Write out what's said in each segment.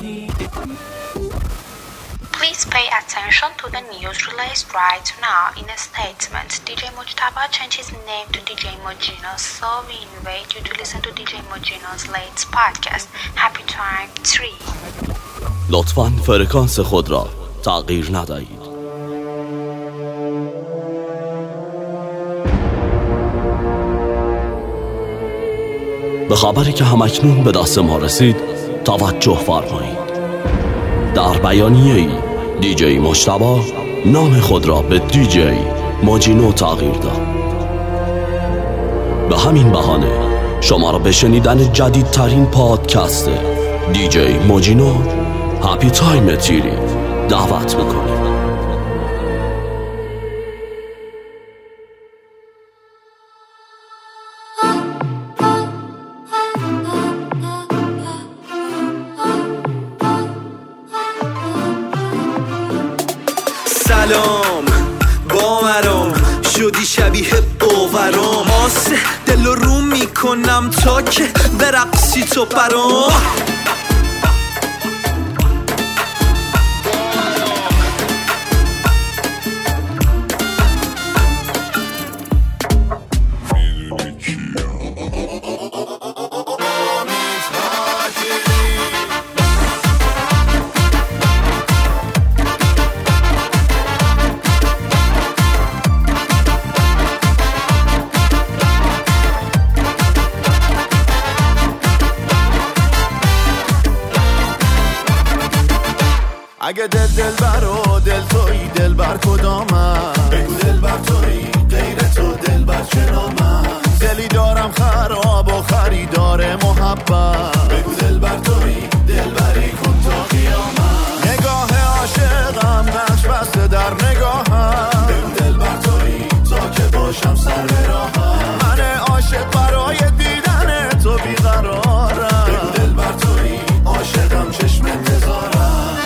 Please pay attention to the news released right now. In a statement, DJ Mujtaba changed his name to DJ Mojino, so we invite you to listen to DJ Mojino's latest podcast, Happy Time 3. لطفاً فرکانس خود را تغییر ندهید. به خبری که همکنون به دست ما رسید توجه فرمایید. در بیانیه‌ای دیجی مجتبی نام خود را به دیجی ماجینو تغییر داد. به همین بهانه شما را به شنیدن جدیدترین پادکست دیجی ماجینو هپی تایم تیری دعوت میکنیم. سلام باورم شدی شبیه باورم آسه دل رو میکنم تا که برقصی تو برام اگه دل بر و دل تویی دل بر کدامم بگو دل بر تویی غیر تو دل بر چرامم دلی دارم خراب و خریدار محبت بگو دل بر تویی دل بری کن تا قیامت نگاه عاشقم نقش بسته در نگاهم بگو دل بر تویی تا که باشم سر به راهم من عاشق برای دیدن تو بیقرارم بگو دل بر تویی عاشقم چشم انتظارم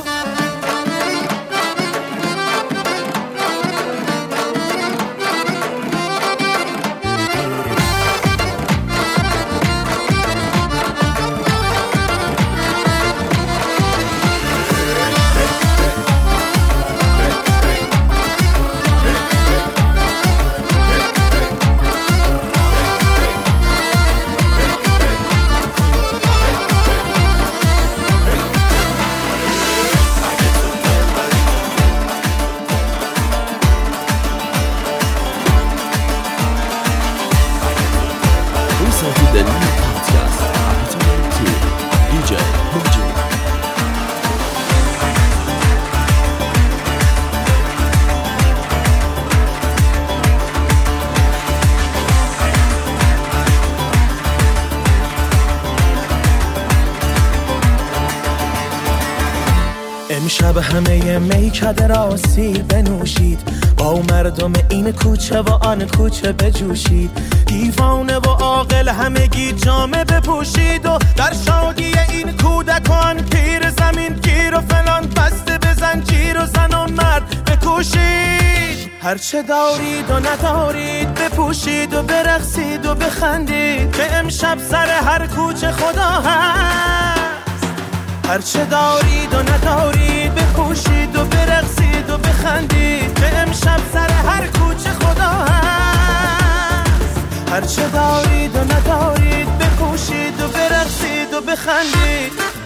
امشب همه میکده را سیر بنوشید با مردم این کوچه و آن کوچه بجوشید دیوانه و عاقل همگی جامه بپوشید و در شادی این کودکان پیر زمین گیر و فلان بسته بزن جیر و زن و مرد بکوشید هرچه دارید و ندارید بپوشید و برقصید و بخندید که امشب سر هر کوچه خدا هست هرچه دارید و ندارید بپوشید و برقصید و بخندید که امشب سر هر کوچه خدا هست هرچه دارید و ندارید بپوشید و برقصید و بخندید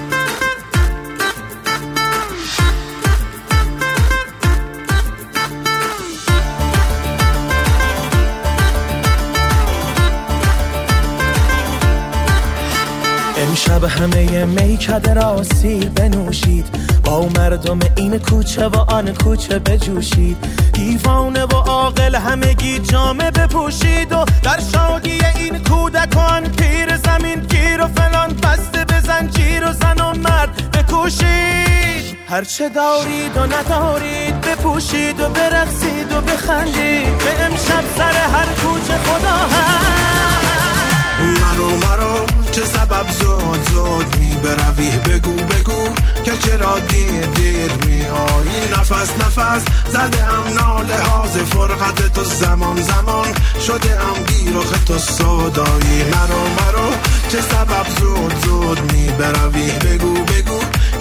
امشب همه میکده را سیر بنوشید با مردم این کوچه و آن کوچه بجوشید دیوانه و عاقل همگی جامه بپوشید و در شادی این کودکان پیر زمین گیر و فلان بسته بزن جیر و زن و مرد بکوشید هرچه دارید و ندارید بپوشید و برقصید و بخندید که امشب سر هر کوچه خدا هست مرو چه سبب زود میبروی بگو که چرا دیر میایی نفس زده هم ناله هاز فرقت تو زمان شده هم گیرخ تو سودایی مرو چه سبب زود میبروی بگو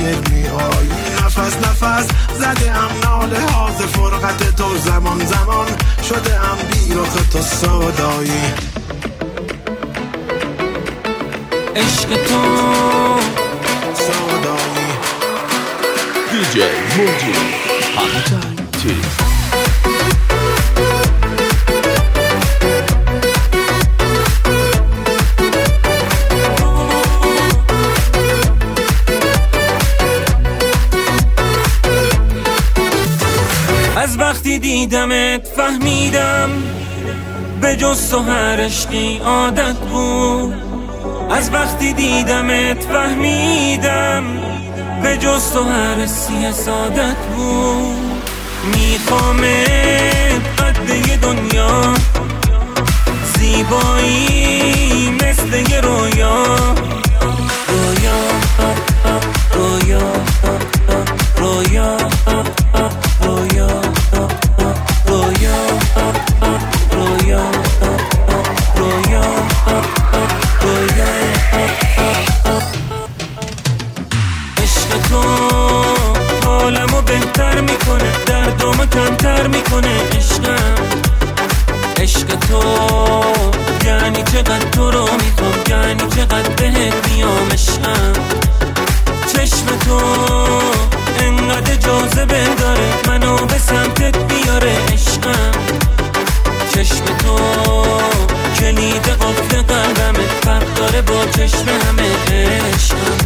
دیر میایی. نفس نفس زده ام ناله ها ز فرقت تو، زمان زمان شده ام بیرخ تو سودایی. عشق تو سودایی. دیجی موجی هابیتای از وقتی دیدمت فهمیدم به جز تو هر عشقی عادت بود. از وقتی دیدمت فهمیدم به جز تو هر حسی سعادت بود. میخوامت قد یه دنیا، زیبایی مثل یه رویا. رویا رویا رویا رویا رویا رویا رویا رویا. عشق تو حالمو بهتر میکنه، دردمو کمتر میکنه. عشق تو یعنی چقدر تو رو میخوام، یعنی چقدر بهت میام. عشقم چشم تو انقدر جاذبه داره، منو به سمتت بیاره. عشقم چشم تو کلید قفل قلبمه، فرق داره با چشم همه. عشقم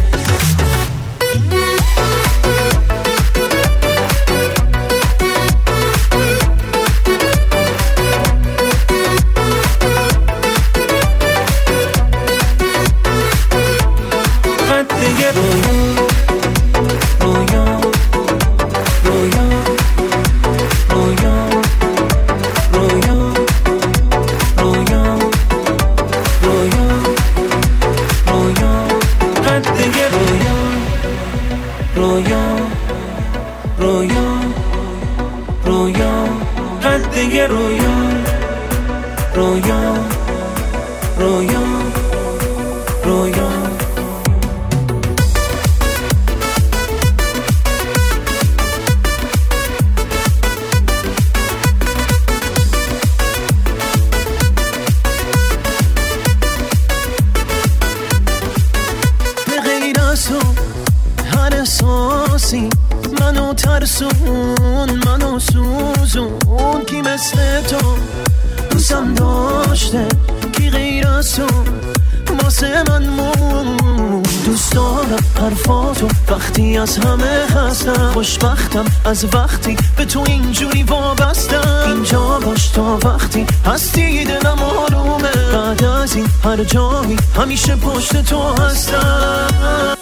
منو ترسون، منو سوزون. کی مثل تو دوستم داشته، کی غیر از تو واسه من مون. دوست دارم حرفاتو وقتی از همه هستم، خوشبختم از وقتی به تو اینجوری وابستم. اینجا باش تا وقتی هستی دلم آرومه، بعد از این هر جایی همیشه پشت تو هستم.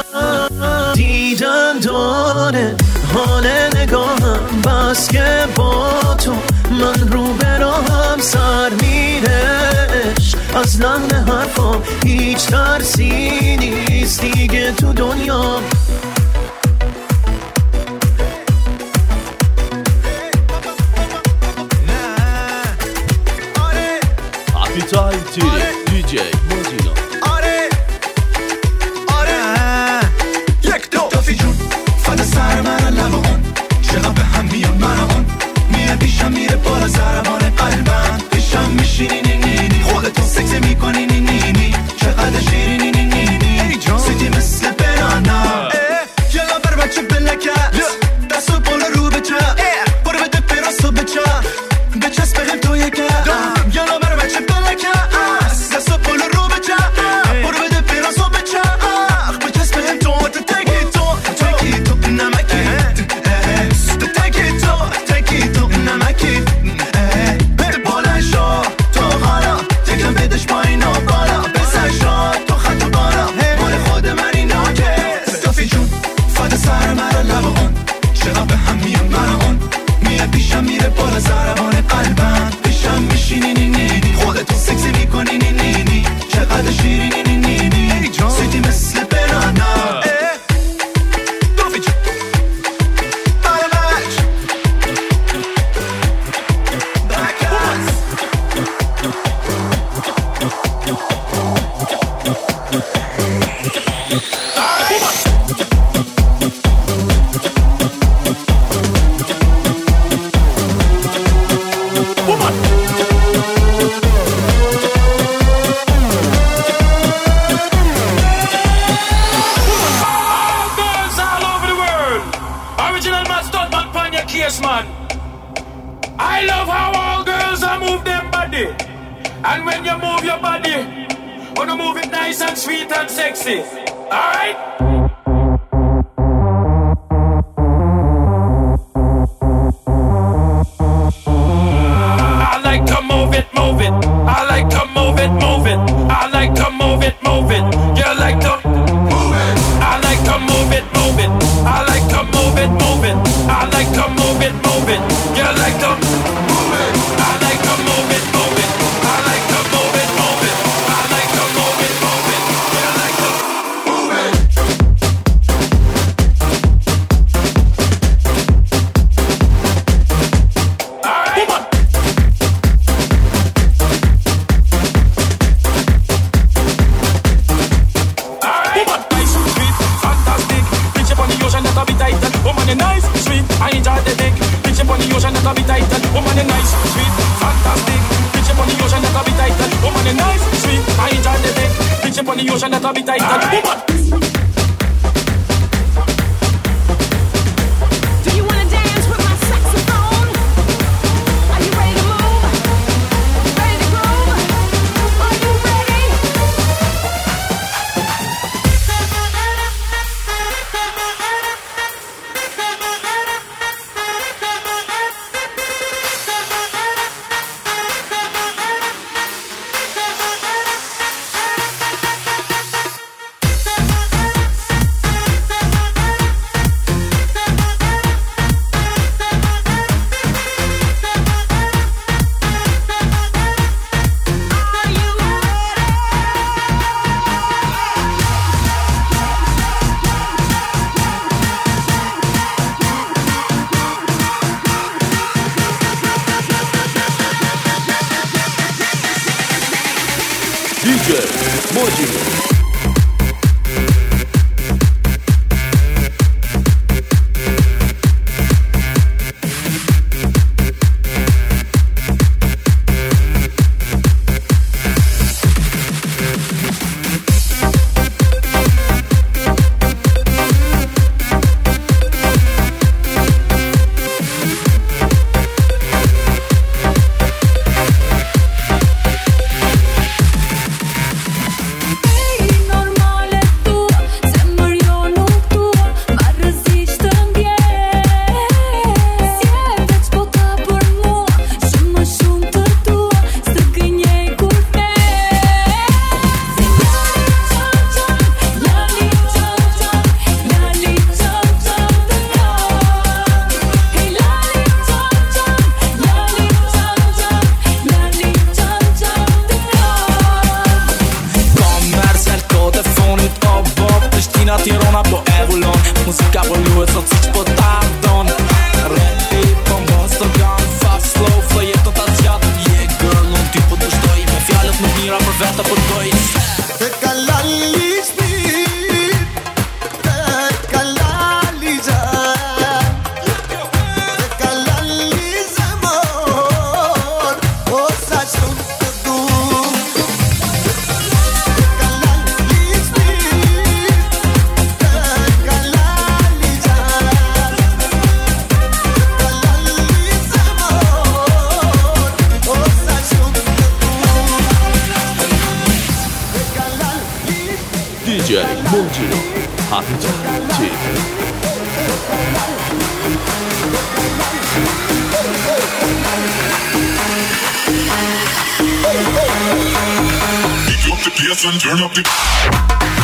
دیدن داره حال نگاهم، بس که با تو من رو به راهم سر میرش. از لحن حرفام هیچ ترسی نیست دیگه تو دنیا. هابیتای دیجی موجینا. سر من لبان چقدر به هم میان من آن میه پیشم میره بالا ضربان قلبم پیشم میشینی نینی خودتو سکس میکنی نینی چقدر شیرینی نینی سیتی مثل برانا یلا بر بچه بلکه دستو بالا رو بچه برو بده پراسو بچه بچسب هم تو یکه یلا بر بچه بلکه دستو بالا رو بچه برو بده پراسو بچه بچسب هم تو And when you move your body, wanna move it nice and sweet and sexy. Alright? I like to move it, move it. I like to move it, move it. I like to move it, move it. You like to move it. I like to move it, move it. I like to move it, move it. I like to move it, move it. You like to move it. I like to move it, move it. I like to move it, move it. I like to move it, move it. You like to move it. All right. Come on. Nice, sweet, I enjoy the dick. Bitch up on the ocean, that'll be tight. Woman, nice, sweet, fantastic. Bitch up on the ocean, that'll be tight. Woman, nice, sweet, I enjoy the dick. Bitch up on the ocean, that'll be tight. Woman. Do you wanna dance with my saxophone? Are you ready to move? Ready to groove? Are you ready? DJ Moji. DJ Moji, happy to Drop the bass and turn up the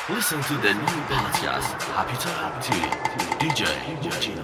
Listen to the new podcast, Happy Time TV, DJ Mojino.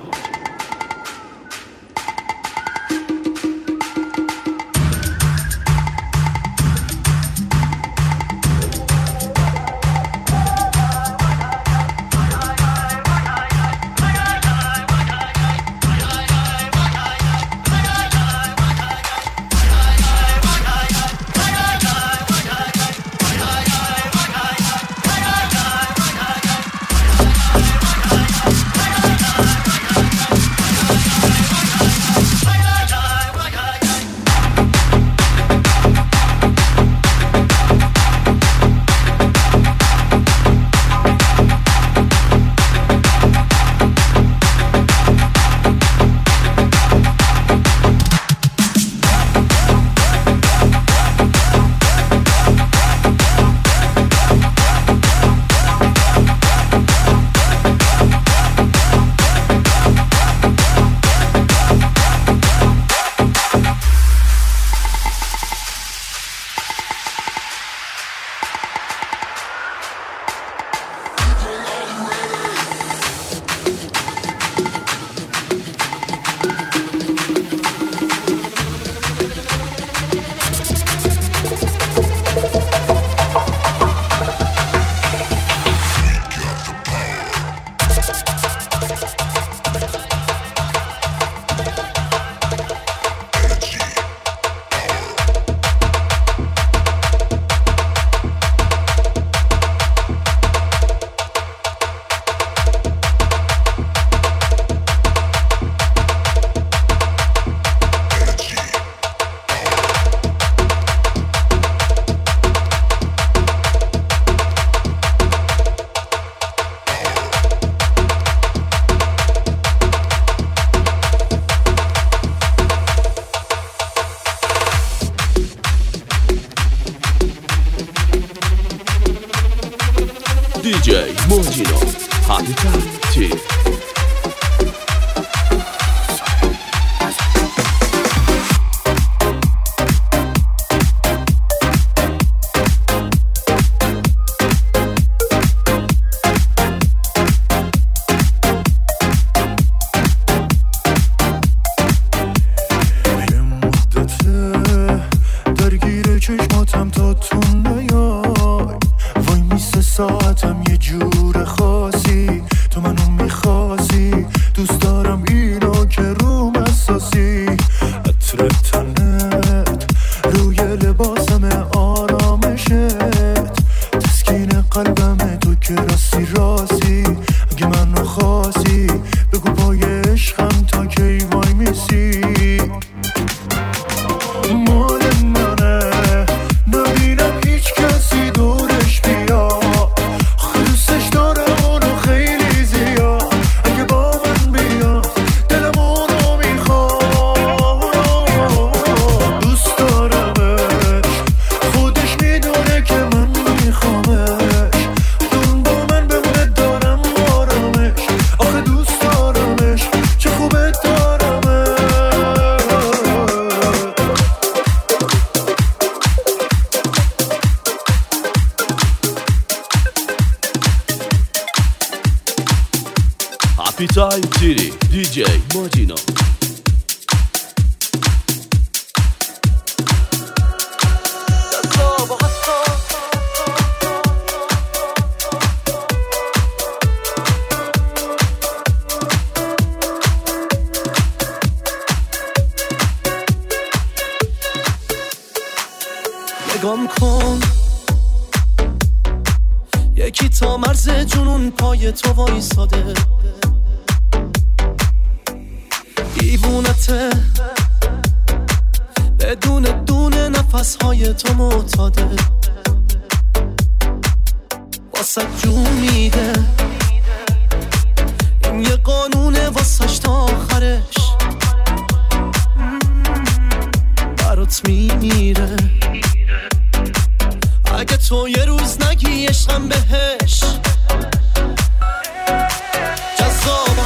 DJ Mojino, Happy Time TV. ساعتم یه جور خاصی تو منو میخواستی دوست دارم اینو که روم اساسی عطر تنت روی لباسم آرامشت تسکین قلبم تو که راستی راستی اگه منو خواستی بگو پای عشقم تا کی وای میسی مال منه نبینم هیچ کسی دورش بیاد Happy Time TV, DJ Mojino. نگام کن یکی تا مرز جنون پای تو وایساده دیوونته بدون دونه نفسهای تو معتاده واسه جون میده این یه قانونه واسش تا آخرش برات میمیره اگه تو یه روز نگی عشقم بهش جذاب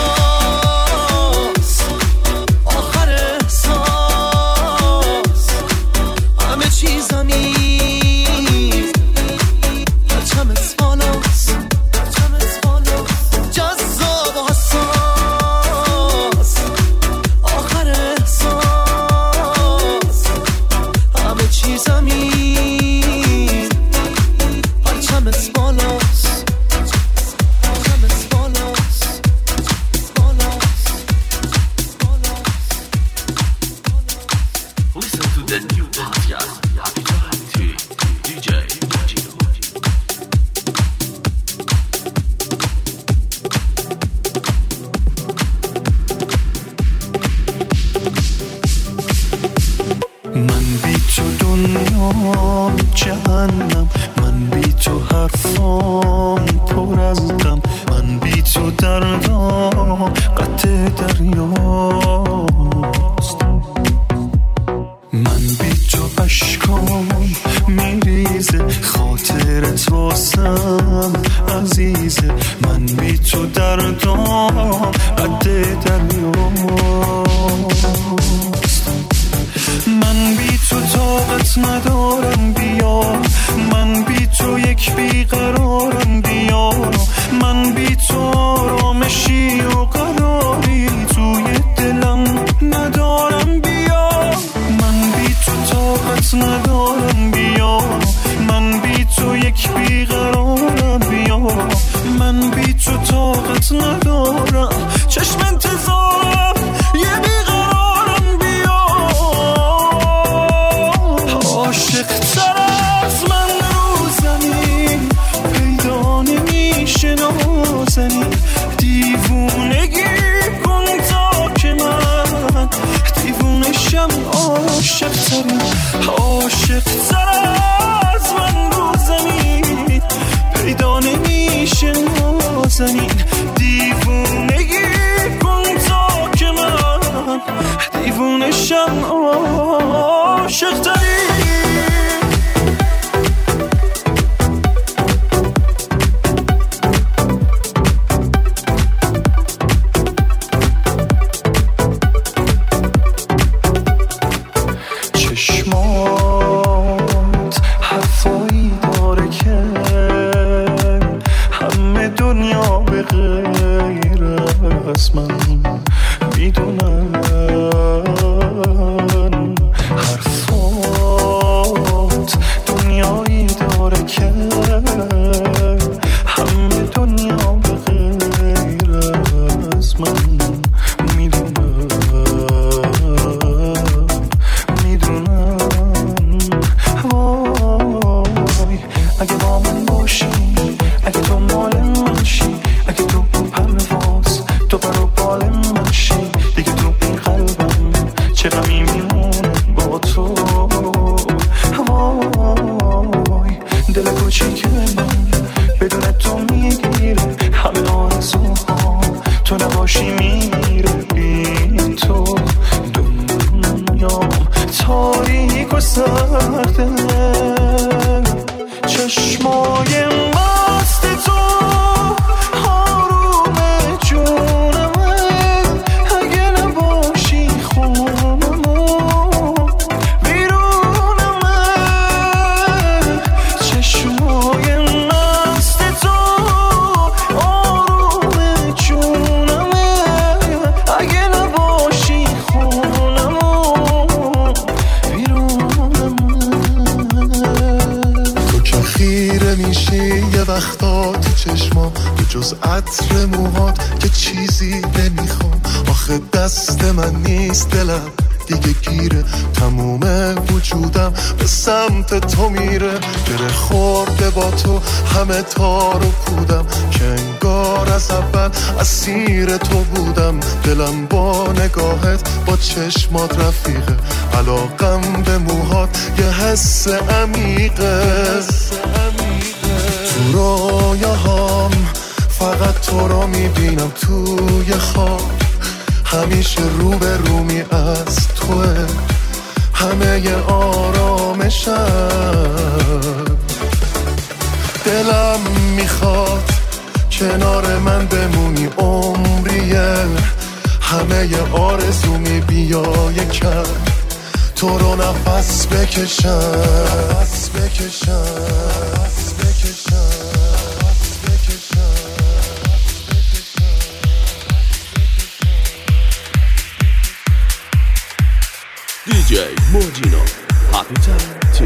حساس آخر احساس همه چیزمی پرچمت بالاست جهنم. من بی تو حرفام پر از غم، من بی تو دردام قطع دریاست. من بی تو اشکام میریزه، خاطرت واسم عزیزه. من بی تو دردام قطع دریاست. من بی تو طاقت ندارم بیا، من بی تو یک بیقرارم بیا. من بی تو آرامشی و قراری توی دلم ندارم بیا. من بی تو طاقت ندارم بیا، من بی تو یک بیقرارم بیا. من بی تو طاقت ندارم، چشم انتظارم یه بیقرارم بیا. عاشق تر از من رو زمین پیدا نمیشه نازنین. دیوونگی کن تا که من دیوونشم. عاشق ترین، عاشق تر از من رو زمین پیدا نمیشه نازنین. دیوونگی کن تا که من دیوونشم. عاشق ترین. چشمات حرفایی داره که همه دنیا به غیر از من میدونن. حرفات دنیایی داره که همه دنیا به غیر از من میدونن. وای اگه با من باشی، اگه تو مال من شی، اگه تو پرواز تو پر و بال من شی، دیگه تو این قلبم چه غمی میمونه با تو. وای دل کوچیک من بدون تو میگیره همه آرزوها، تو نباشی میره بی تو. دنیام تاریک و سرده، چشمای مست تو آروم جونمه. اگه نباشی خونمو بیرونمه. چشمای مست تو آروم جونمه. اگه نباشی خونمو خیره میشی یه وقتا تو چشما، به جز عطر موهات که چیزی نمیخوام. آخه دست من نیست دلم دیگه گیره، تموم وجودم به سمت تو میره. گره خورده با تو همه تار و پودم، که انگار از اول اسیر تو بودم. دلم با نگاهت با چشمات رفیقه، علاقم به موهات یه حس عمیقه. تو رویاهام فقط تو رو میبینم توی خواب، همیشه رو به رومی از توه همه آرامشم. دلم میخواد کنار من بمونی عمریه، همه آرزومی بیا یکم تو رو نفس بکشم. DJ Mojino, Capital T.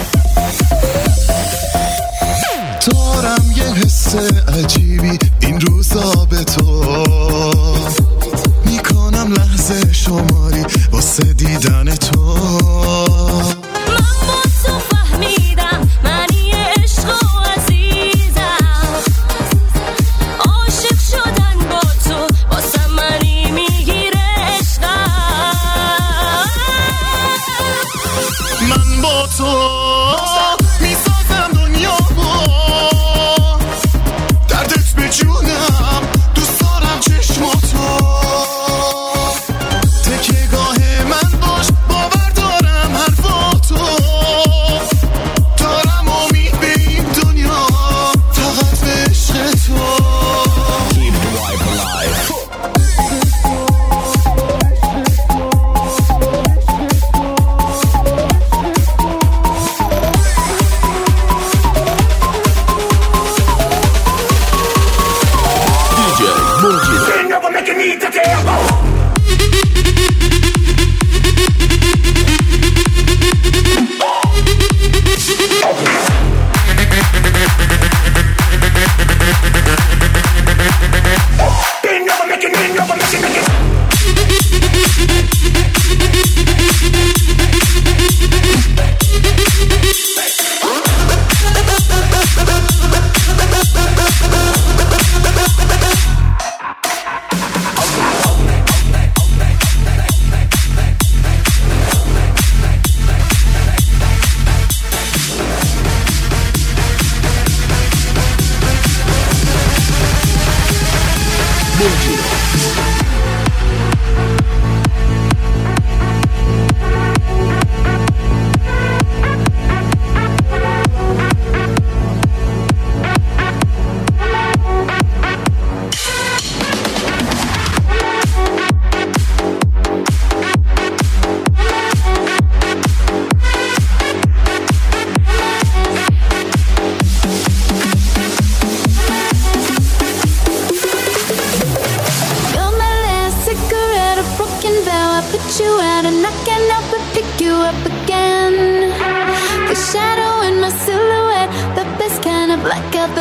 عجیبی این لحظه شماری واسه دیدن تو. من با تو فهمیدم معنی عشق و عزیزم، عاشق شدن با تو واسه منی میگیره عشقم. من با تو میسازم دنیا با دردت به جونم، دوست دارم چشماتو تکیه‌گاه من باش، باور دارم حرفاتو دارم امید به این دنیا فقط به عشق تو. Like a